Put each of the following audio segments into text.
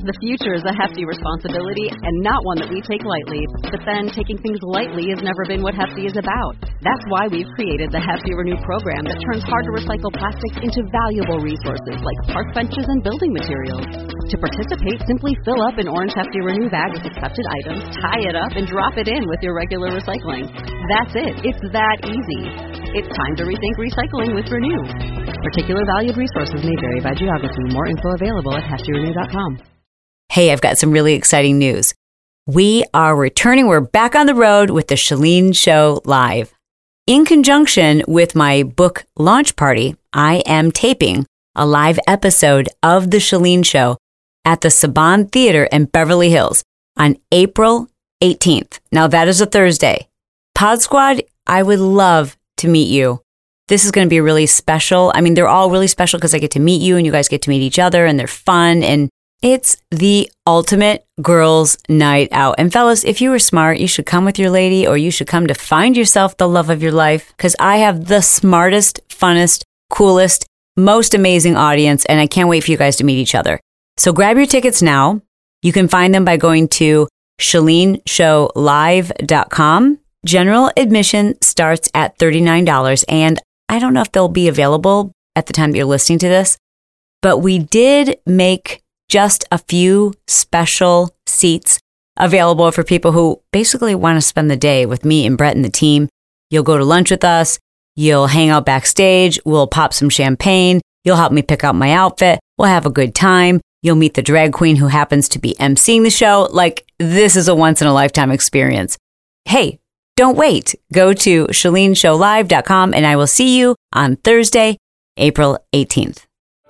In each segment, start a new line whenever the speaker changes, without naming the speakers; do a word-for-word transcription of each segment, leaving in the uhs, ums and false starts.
The future is a hefty responsibility and not one that we take lightly. But then taking things lightly has never been what Hefty is about. That's why we've created the Hefty Renew program that turns hard-to-recycle plastics into valuable resources like park benches and building materials. To participate, simply fill up an orange Hefty Renew bag with accepted items, tie it up, and drop it in with your regular recycling. That's it. It's that easy. It's time to rethink recycling with Renew. Particular valued resources may vary by geography. More info available at hefty renew dot com.
Hey, I've got some really exciting news. We are returning. We're back on the road with the Chalene Show Live. In conjunction with my book launch party, I am taping a live episode of The Chalene Show at the Saban Theater in Beverly Hills on April eighteenth. Now, that is a Thursday. Pod Squad, I would love to meet you. This is going to be really special. I mean, they're all really special because I get to meet you and you guys get to meet each other and they're fun and it's the ultimate girls' night out. And fellas, if you were smart, you should come with your lady or you should come to find yourself the love of your life because I have the smartest, funnest, coolest, most amazing audience and I can't wait for you guys to meet each other. So grab your tickets now. You can find them by going to chalene show live dot com. General admission starts at thirty-nine dollars and I don't know if they'll be available at the time that you're listening to this, but we did make just a few special seats available for people who basically want to spend the day with me and Brett and the team. You'll go to lunch with us. You'll hang out backstage. We'll pop some champagne. You'll help me pick out my outfit. We'll have a good time. You'll meet the drag queen who happens to be emceeing the show. Like, this is a once-in-a-lifetime experience. Hey, don't wait. Go to chalene show live dot com and I will see you on Thursday, April eighteenth.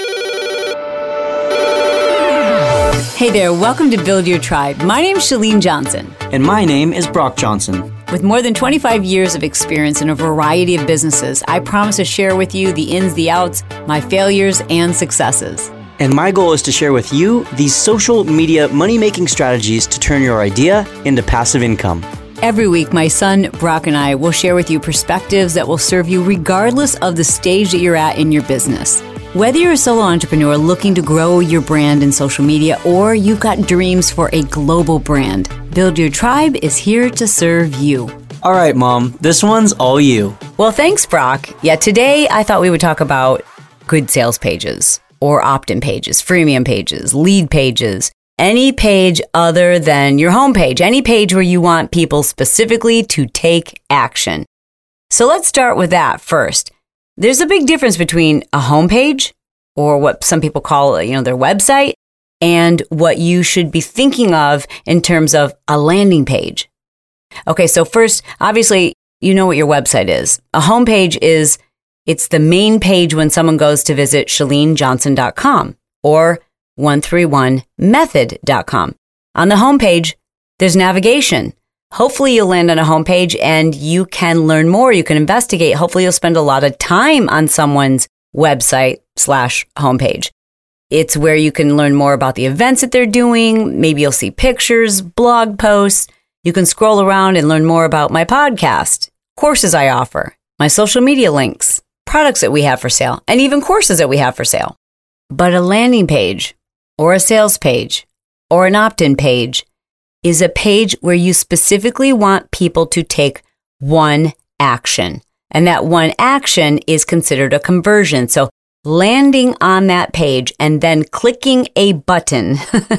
Hey there, welcome to Build Your Tribe. My name is Chalene Johnson.
And my name is Brock Johnson.
With more than twenty-five years of experience in a variety of businesses, I promise to share with you the ins, the outs, my failures, and successes.
And my goal is to share with you these social media money-making strategies to turn your idea into passive income.
Every week, my son, Brock, and I will share with you perspectives that will serve you regardless of the stage that you're at in your business. Whether you're a solo entrepreneur looking to grow your brand in social media or you've got dreams for a global brand, Build Your Tribe is here to serve you.
All right, Mom, this one's all you.
Well, thanks, Brock. Yeah, today I thought we would talk about good sales pages or opt-in pages, freemium pages, lead pages, any page other than your homepage, any page where you want people specifically to take action. So let's start with that first. There's a big difference between a homepage or what some people call, you know, their website and what you should be thinking of in terms of a landing page. Okay, so first, obviously, you know what your website is. A homepage is, it's the main page when someone goes to visit chalene johnson dot com or one thirty-one method dot com. On the homepage, there's navigation. Hopefully you'll land on a homepage and you can learn more. You can investigate. Hopefully you'll spend a lot of time on someone's website slash homepage. It's where you can learn more about the events that they're doing. Maybe you'll see pictures, blog posts. You can scroll around and learn more about my podcast, courses I offer, my social media links, products that we have for sale, and even courses that we have for sale. But a landing page or a sales page or an opt-in page is a page where you specifically want people to take one action. And that one action is considered a conversion. So landing on that page and then clicking a button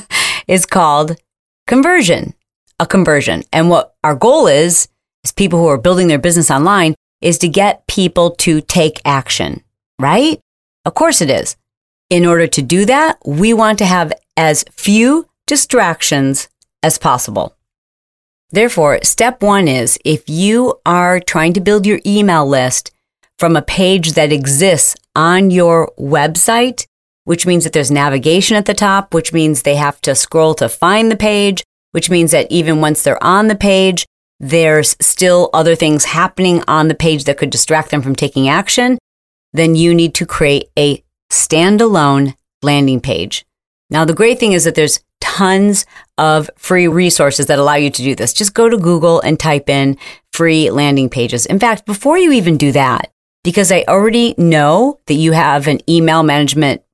is called conversion, a conversion. And what our goal is, is people who are building their business online, is to get people to take action, right? Of course it is. In order to do that, we want to have as few distractions as possible. Therefore, step one is if you are trying to build your email list from a page that exists on your website, which means that there's navigation at the top, which means they have to scroll to find the page, which means that even once they're on the page, there's still other things happening on the page that could distract them from taking action, then you need to create a standalone landing page. Now, the great thing is that there's tons of free resources that allow you to do this. Just go to Google and type in free landing pages. In fact, before you even do that, because I already know that you have an email management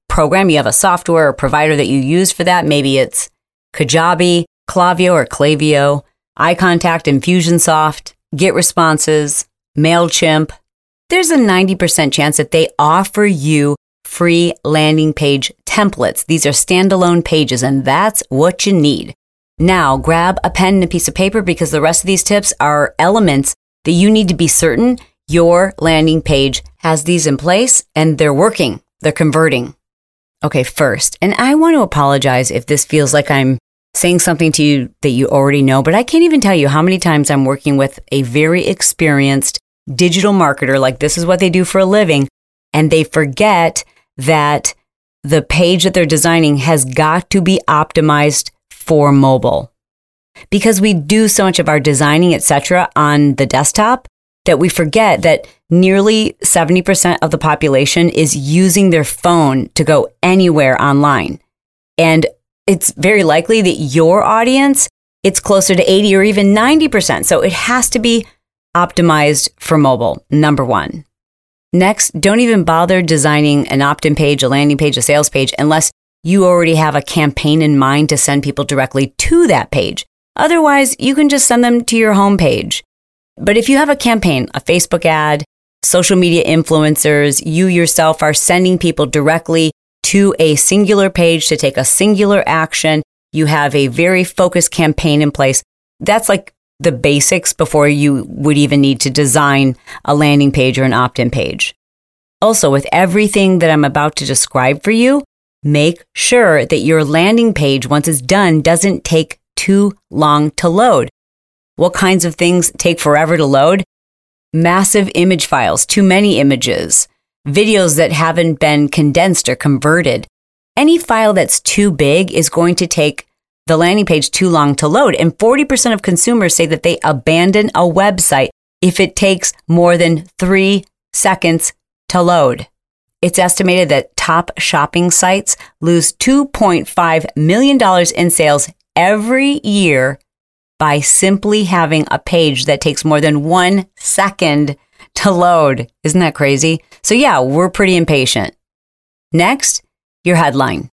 program. You have a software or provider that you use for that. Maybe it's Kajabi, Klaviyo or Klaviyo, iContact, Infusionsoft, GetResponses, MailChimp. There's a ninety percent chance that they offer you free landing page templates. These are standalone pages, and that's what you need. Now, grab a pen and a piece of paper because the rest of these tips are elements that you need to be certain your landing page has these in place and they're working, they're converting. Okay, first, and I want to apologize if this feels like I'm saying something to you that you already know, but I can't even tell you how many times I'm working with a very experienced digital marketer, like this is what they do for a living, and they forget that the page that they're designing has got to be optimized for mobile. Because we do so much of our designing, et cetera, on the desktop that we forget that nearly seventy percent of the population is using their phone to go anywhere online. And it's very likely that your audience, it's closer to eighty or even ninety percent. So it has to be optimized for mobile, number one. Next, don't even bother designing an opt-in page, a landing page, a sales page, unless you already have a campaign in mind to send people directly to that page. Otherwise, you can just send them to your homepage. But if you have a campaign, a Facebook ad, social media influencers, you yourself are sending people directly to a singular page to take a singular action, you have a very focused campaign in place, that's like the basics before you would even need to design a landing page or an opt-in page. Also, with everything that I'm about to describe for you, make sure that your landing page, once it's done, doesn't take too long to load. What kinds of things take forever to load? Massive image files, too many images, videos that haven't been condensed or converted. Any file that's too big is going to take the landing page too long to load. And forty percent of consumers say that they abandon a website if it takes more than three seconds to load. It's estimated that top shopping sites lose two point five million dollars in sales every year by simply having a page that takes more than one second to load. Isn't that crazy? So yeah, we're pretty impatient. Next, your headline.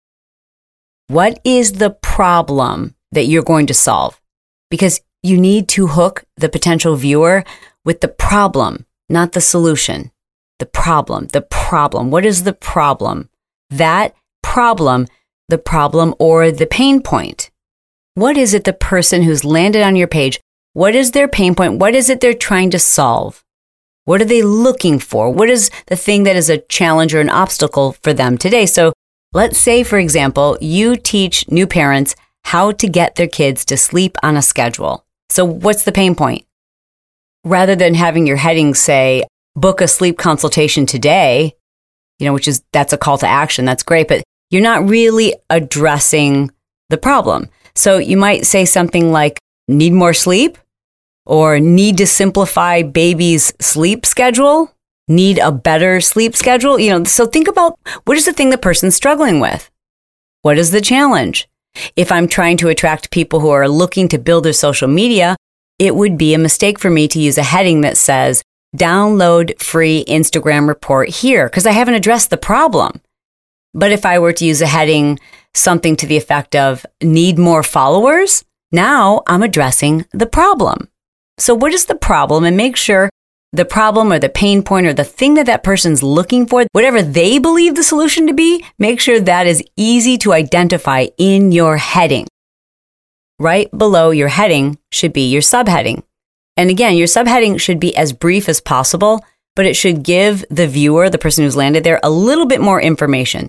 What is the problem that you're going to solve? Because you need to hook the potential viewer with the problem, not the solution. The problem, the problem. What is the problem? That problem, the problem or the pain point. What is it the person who's landed on your page, what is their pain point? What is it they're trying to solve? What are they looking for? What is the thing that is a challenge or an obstacle for them today? So let's say, for example, you teach new parents how to get their kids to sleep on a schedule. So what's the pain point? Rather than having your heading say, book a sleep consultation today, you know, which is, that's a call to action. That's great, but you're not really addressing the problem. So you might say something like, need more sleep? Or need to simplify baby's sleep schedule? Need a better sleep schedule? You know, so think about what is the thing the person's struggling with? What is the challenge? If I'm trying to attract people who are looking to build their social media, it would be a mistake for me to use a heading that says, download free Instagram report here, because I haven't addressed the problem. But if I were to use a heading, something to the effect of need more followers, now I'm addressing the problem. So what is the problem? And make sure the problem or the pain point or the thing that that person's looking for, whatever they believe the solution to be, make sure that is easy to identify in your heading. Right below your heading should be your subheading. And again, your subheading should be as brief as possible, but it should give the viewer, the person who's landed there, a little bit more information.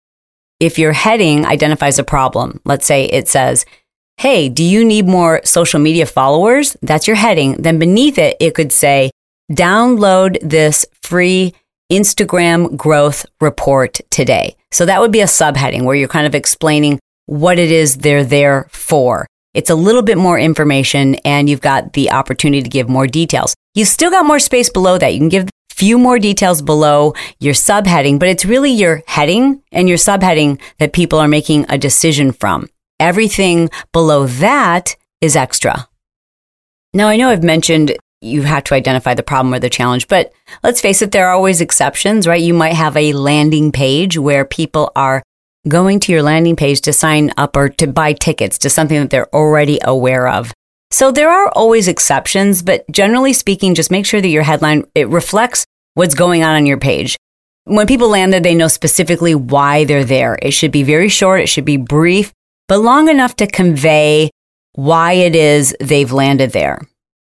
If your heading identifies a problem, let's say it says, hey, do you need more social media followers? That's your heading. Then beneath it, it could say, download this free Instagram growth report today. So that would be a subheading where you're kind of explaining what it is they're there for. It's a little bit more information and you've got the opportunity to give more details. You've still got more space below that. You can give a few more details below your subheading, but it's really your heading and your subheading that people are making a decision from. Everything below that is extra. Now, I know I've mentioned you have to identify the problem or the challenge. But let's face it, there are always exceptions, right? You might have a landing page where people are going to your landing page to sign up or to buy tickets to something that they're already aware of. So there are always exceptions, but generally speaking, just make sure that your headline, it reflects what's going on on your page. When people land there, they know specifically why they're there. It should be very short, it should be brief, but long enough to convey why it is they've landed there.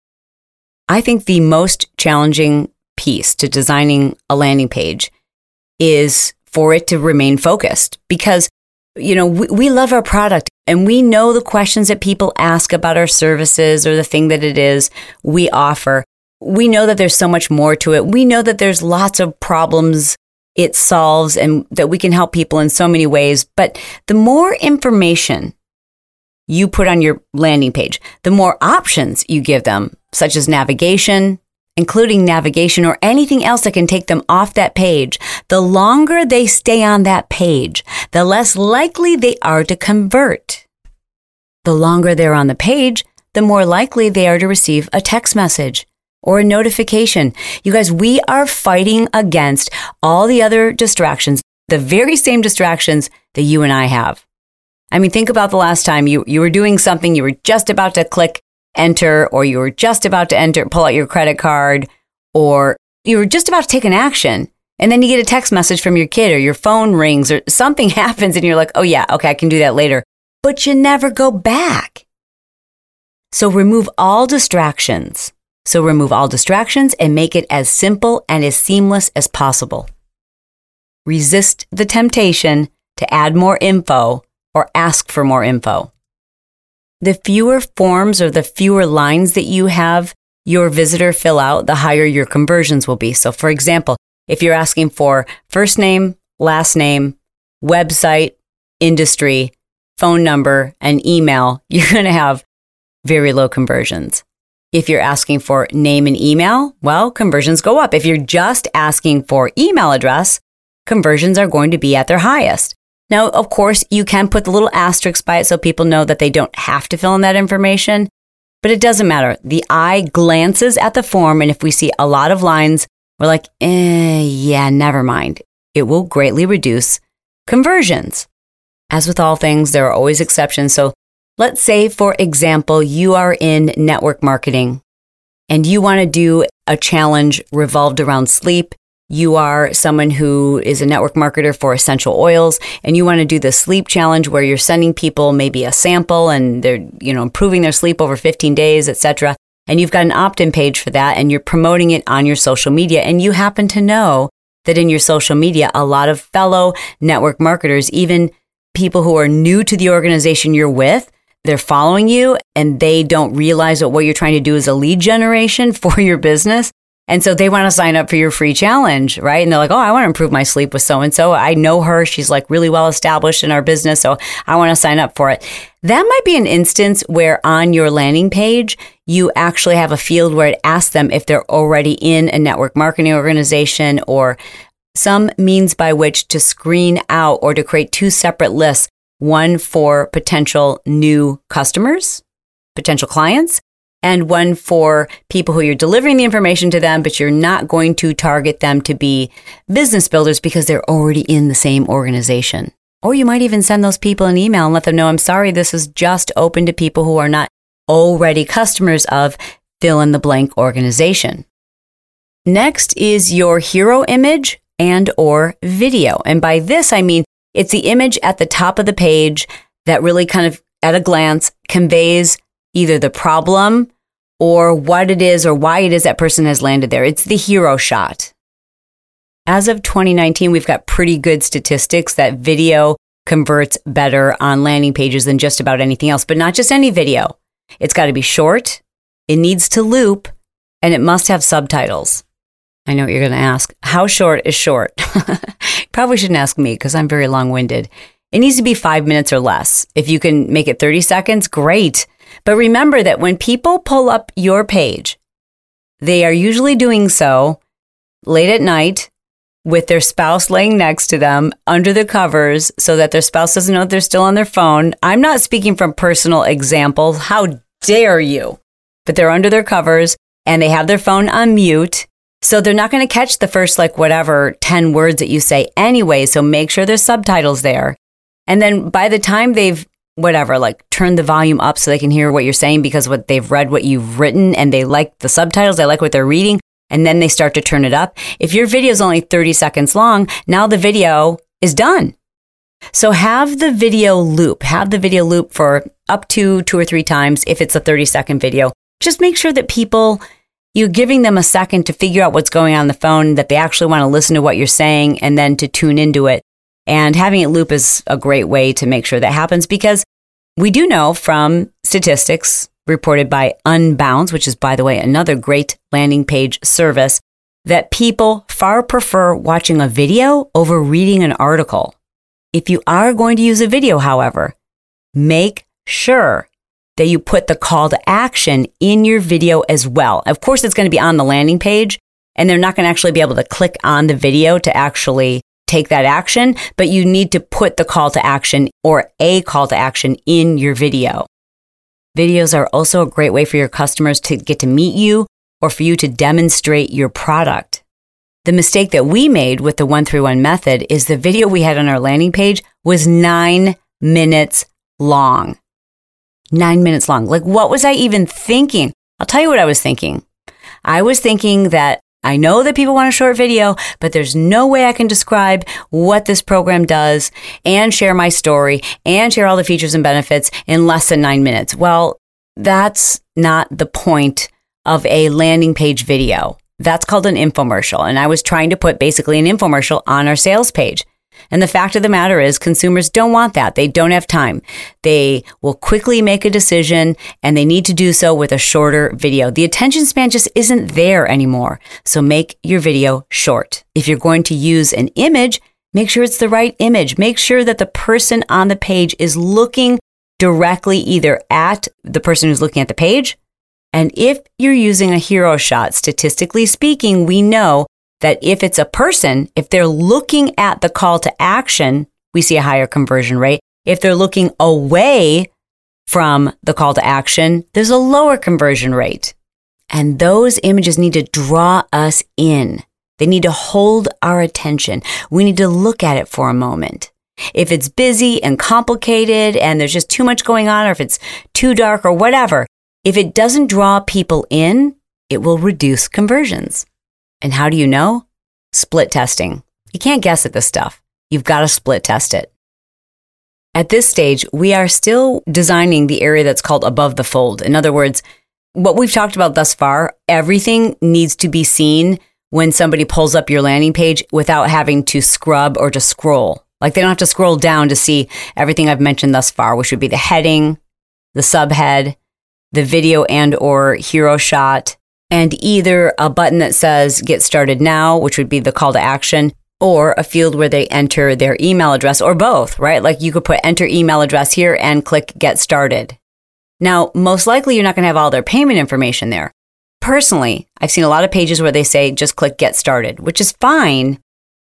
I think the most challenging piece to designing a landing page is for it to remain focused because, you know, we, we love our product and we know the questions that people ask about our services or the thing that it is we offer. We know that there's so much more to it. We know that there's lots of problems it solves and that we can help people in so many ways. But the more information you put on your landing page, the more options you give them, such as navigation, including navigation or anything else that can take them off that page, the longer they stay on that page, the less likely they are to convert. The longer they're on the page, the more likely they are to receive a text message or a notification. You guys, we are fighting against all the other distractions, the very same distractions that you and I have. I mean, think about the last time you, you were doing something, you were just about to click enter, or you were just about to enter, pull out your credit card, or you were just about to take an action. And then you get a text message from your kid or your phone rings or something happens and you're like, oh yeah, okay, I can do that later. But you never go back. So remove all distractions. So remove all distractions and make it as simple and as seamless as possible. Resist the temptation to add more info or ask for more info. The fewer forms or the fewer lines that you have your visitor fill out, the higher your conversions will be. So for example, if you're asking for first name, last name, website, industry, phone number, and email, you're going to have very low conversions. If you're asking for name and email, well, conversions go up. If you're just asking for email address, conversions are going to be at their highest. Now, of course, you can put the little asterisk by it so people know that they don't have to fill in that information, but it doesn't matter. The eye glances at the form, and if we see a lot of lines, we're like, eh, yeah, never mind. It will greatly reduce conversions. As with all things, there are always exceptions. So let's say, for example, you are in network marketing and you want to do a challenge revolved around sleep. You are someone who is a network marketer for essential oils, and you want to do the sleep challenge where you're sending people maybe a sample and they're, you know, improving their sleep over fifteen days, et cetera. And you've got an opt-in page for that and you're promoting it on your social media. And you happen to know that in your social media, a lot of fellow network marketers, even people who are new to the organization you're with, they're following you and they don't realize that what you're trying to do is a lead generation for your business. And so they want to sign up for your free challenge, right? And they're like, oh, I want to improve my sleep with so-and-so. I know her. She's like really well established in our business. So I want to sign up for it. That might be an instance where on your landing page, you actually have a field where it asks them if they're already in a network marketing organization or some means by which to screen out or to create two separate lists, one for potential new customers, potential clients, and one for people who you're delivering the information to them, but you're not going to target them to be business builders because they're already in the same organization. Or you might even send those people an email and let them know, I'm sorry, this is just open to people who are not already customers of fill in the blank organization. Next is your hero image and or video. And by this, I mean, it's the image at the top of the page that really kind of at a glance conveys either the problem or what it is or why it is that person has landed there. It's the hero shot. As of twenty nineteen, we've got pretty good statistics that video converts better on landing pages than just about anything else, but not just any video. It's got to be short, it needs to loop, and it must have subtitles. I know what you're going to ask. How short is short? Probably shouldn't ask me because I'm very long-winded. It needs to be five minutes or less. If you can make it thirty seconds, great. But remember that when people pull up your page, they are usually doing so late at night with their spouse laying next to them under the covers so that their spouse doesn't know that they're still on their phone. I'm not speaking from personal examples. How dare you? But they're under their covers and they have their phone on mute. So they're not going to catch the first, like, whatever, ten words that you say anyway. So make sure there's subtitles there. And then by the time they've, whatever, like, turned the volume up so they can hear what you're saying because what they've read what you've written and they like the subtitles, they like what they're reading, and then they start to turn it up. If your video is only thirty seconds long, now the video is done. So have the video loop. Have the video loop for up to two or three times if it's a thirty second video. Just make sure that people, you're giving them a second to figure out what's going on, on the phone, that they actually want to listen to what you're saying and then to tune into it. And having it loop is a great way to make sure that happens, because we do know from statistics reported by Unbounce, which is, by the way, another great landing page service, that people far prefer watching a video over reading an article. If you are going to use a video, however, make sure that you put the call to action in your video as well. Of course, it's going to be on the landing page, and they're not going to actually be able to click on the video to actually take that action, but you need to put the call to action or a call to action in your video. Videos are also a great way for your customers to get to meet you or for you to demonstrate your product. The mistake that we made with the one through one method is the video we had on our landing page was nine minutes long. Nine minutes long. Like, what was I even thinking? I'll tell you what I was thinking. I was thinking that I know that people want a short video, but there's no way I can describe what this program does and share my story and share all the features and benefits in less than nine minutes. Well, that's not the point of a landing page video. That's called an infomercial. And I was trying to put basically an infomercial on our sales page. And the fact of the matter is, consumers don't want that. They don't have time. They will quickly make a decision, and they need to do so with a shorter video. The attention span just isn't there anymore. So make your video short. If you're going to use an image, make sure it's the right image. Make sure that the person on the page is looking directly either at the person who's looking at the page. And if you're using a hero shot, statistically speaking, we know that if it's a person, if they're looking at the call to action, we see a higher conversion rate. If they're looking away from the call to action, there's a lower conversion rate. And those images need to draw us in. They need to hold our attention. We need to look at it for a moment. If it's busy and complicated and there's just too much going on, or if it's too dark or whatever, if it doesn't draw people in, it will reduce conversions. And how do you know? Split testing. You can't guess at this stuff. You've got to split test it. At this stage, we are still designing the area that's called above the fold. In other words, what we've talked about thus far, everything needs to be seen when somebody pulls up your landing page without having to scrub or to scroll. Like, they don't have to scroll down to see everything I've mentioned thus far, which would be the heading, the subhead, the video and or hero shot, and either a button that says Get Started Now, which would be the call to action, or a field where they enter their email address, or both, right? Like, you could put enter email address here and click Get Started. Now, most likely you're not going to have all their payment information there. Personally, I've seen a lot of pages where they say just click Get Started, which is fine,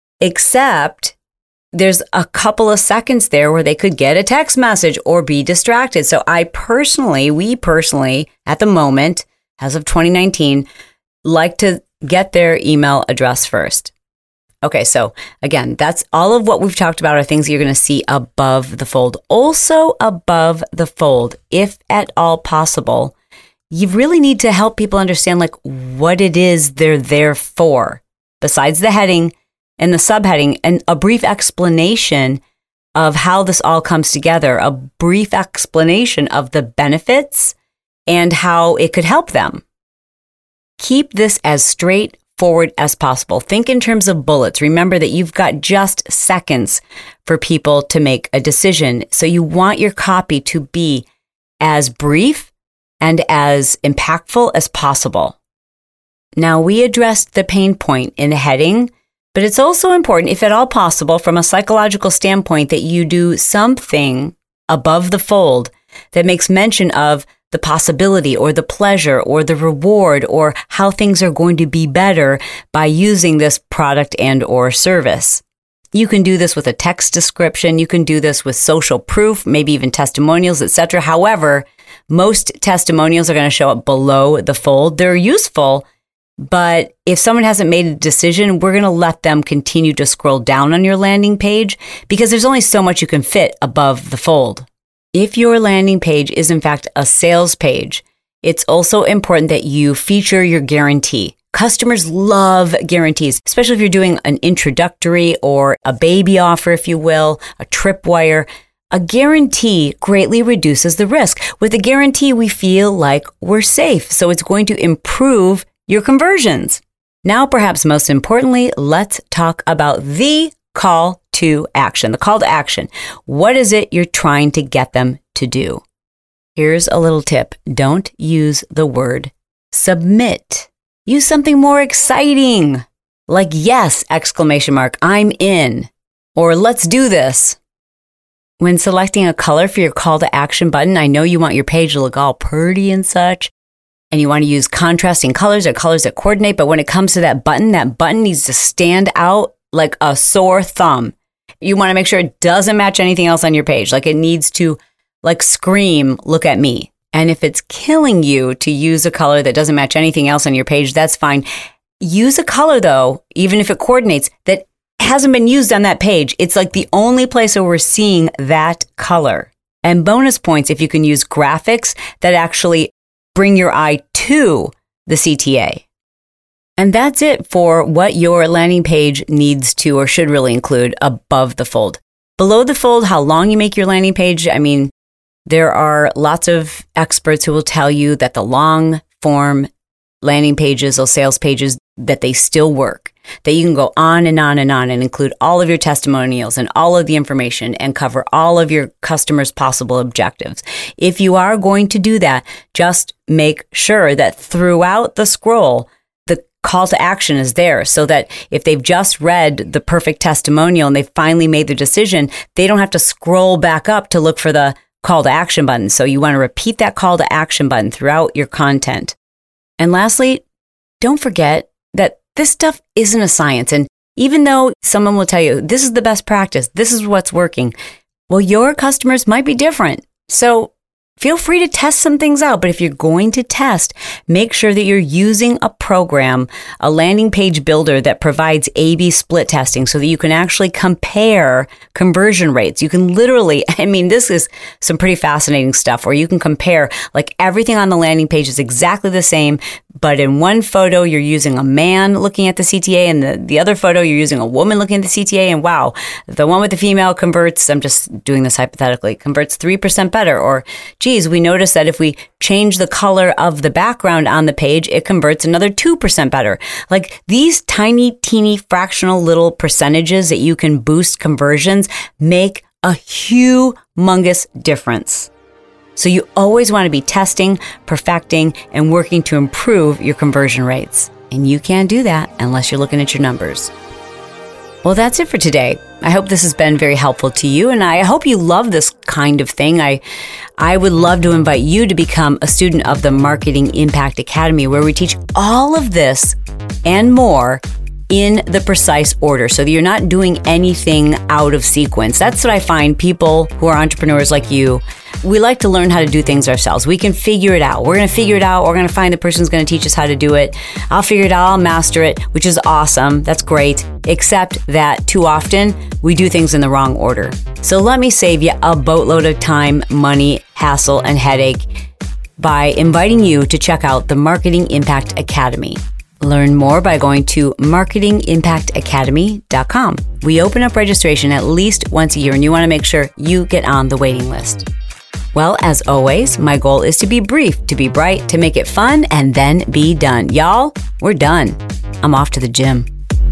except there's a couple of seconds there where they could get a text message or be distracted. So I personally, we personally, at the moment, as of twenty nineteen, like to get their email address first. Okay, so again, that's all of what we've talked about are things you're going to see above the fold. Also above the fold, if at all possible, you really need to help people understand like what it is they're there for, besides the heading and the subheading, and a brief explanation of how this all comes together, a brief explanation of the benefits and how it could help them. Keep this as straightforward as possible. Think in terms of bullets. Remember that you've got just seconds for people to make a decision. So you want your copy to be as brief and as impactful as possible. Now, we addressed the pain point in the heading, but it's also important, if at all possible, from a psychological standpoint, that you do something above the fold that makes mention of the possibility or the pleasure or the reward or how things are going to be better by using this product and or service. You can do this with a text description. You can do this with social proof, maybe even testimonials, et cetera. However, Most testimonials are going to show up below the fold. They're useful, but if someone hasn't made a decision, we're going to let them continue to scroll down on your landing page because there's only so much you can fit above the fold. If your landing page is in fact a sales page, it's also important that you feature your guarantee. Customers love guarantees, especially if you're doing an introductory or a baby offer, if you will, a tripwire. A guarantee greatly reduces the risk. With a guarantee, we feel like we're safe, so it's going to improve your conversions. Now, perhaps most importantly, let's talk about the call to action. The call to action. What is it you're trying to get them to do? Here's a little tip. Don't use the word submit. Use something more exciting, like yes, exclamation mark, I'm in, or let's do this. When selecting a color for your call to action button, I know you want your page to look all pretty and such, and you want to use contrasting colors or colors that coordinate, but when it comes to that button, that button needs to stand out like a sore thumb. You want to make sure it doesn't match anything else on your page, like it needs to like scream, look at me. And if it's killing you to use a color that doesn't match anything else on your page, that's fine. Use a color though, even if it coordinates, that hasn't been used on that page. It's like the only place where we're seeing that color. And bonus points if you can use graphics that actually bring your eye to the C T A. And that's it for what your landing page needs to or should really include above the fold. Below the fold, how long you make your landing page, I mean, there are lots of experts who will tell you that the long form landing pages or sales pages, that they still work, that you can go on and on and on and include all of your testimonials and all of the information and cover all of your customers' possible objectives. If you are going to do that, just make sure that throughout the scroll, the call to action is there so that if they've just read the perfect testimonial and they've finally made their decision, they don't have to scroll back up to look for the call to action button. So you want to repeat that call to action button throughout your content. And lastly, don't forget that this stuff isn't a science. And even though someone will tell you, this is the best practice, this is what's working, well, your customers might be different. So feel free to test some things out. But if you're going to test, make sure that you're using a program, a landing page builder that provides A B split testing so that you can actually compare conversion rates. You can literally, I mean, this is some pretty fascinating stuff where you can compare like everything on the landing page is exactly the same, but in one photo, you're using a man looking at the C T A, and the, the other photo, you're using a woman looking at the C T A, and wow, the one with the female converts, I'm just doing this hypothetically, converts three percent better. Or, geez, we notice that if we change the color of the background on the page, it converts another two percent better. Like these tiny, teeny, fractional little percentages that you can boost conversions make a humongous difference. So you always want to be testing, perfecting, and working to improve your conversion rates. And you can't do that unless you're looking at your numbers. Well, that's it for today. I hope this has been very helpful to you, and I hope you love this kind of thing. I, I would love to invite you to become a student of the Marketing Impact Academy, where we teach all of this and more in the precise order so that you're not doing anything out of sequence. That's what I find people who are entrepreneurs like you, we like to learn how to do things ourselves. We can figure it out. We're going to figure it out. We're going to find the person who's going to teach us how to do it. I'll figure it out. I'll master it, which is awesome. That's great. Except that too often we do things in the wrong order. So let me save you a boatload of time, money, hassle, and headache by inviting you to check out the Marketing Impact Academy. Learn more by going to marketing impact academy dot com. We open up registration at least once a year, and you want to make sure you get on the waiting list. Well, as always, my goal is to be brief, to be bright, to make it fun, and then be done. Y'all, we're done. I'm off to the gym.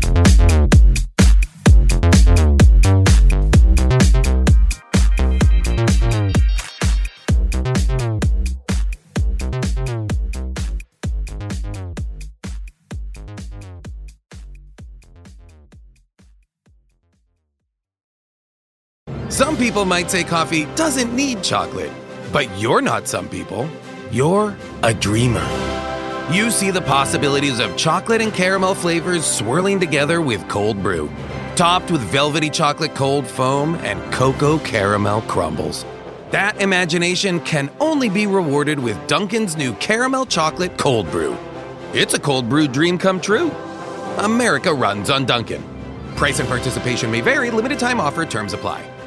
Some people might say coffee doesn't need chocolate, but you're not some people. You're a dreamer. You see the possibilities of chocolate and caramel flavors swirling together with cold brew, topped with velvety chocolate cold foam and cocoa caramel crumbles. That imagination can only be rewarded with Dunkin's new Caramel Chocolate Cold Brew. It's a cold brew dream come true. America runs on Dunkin'. Price and participation may vary. Limited time offer. Terms apply.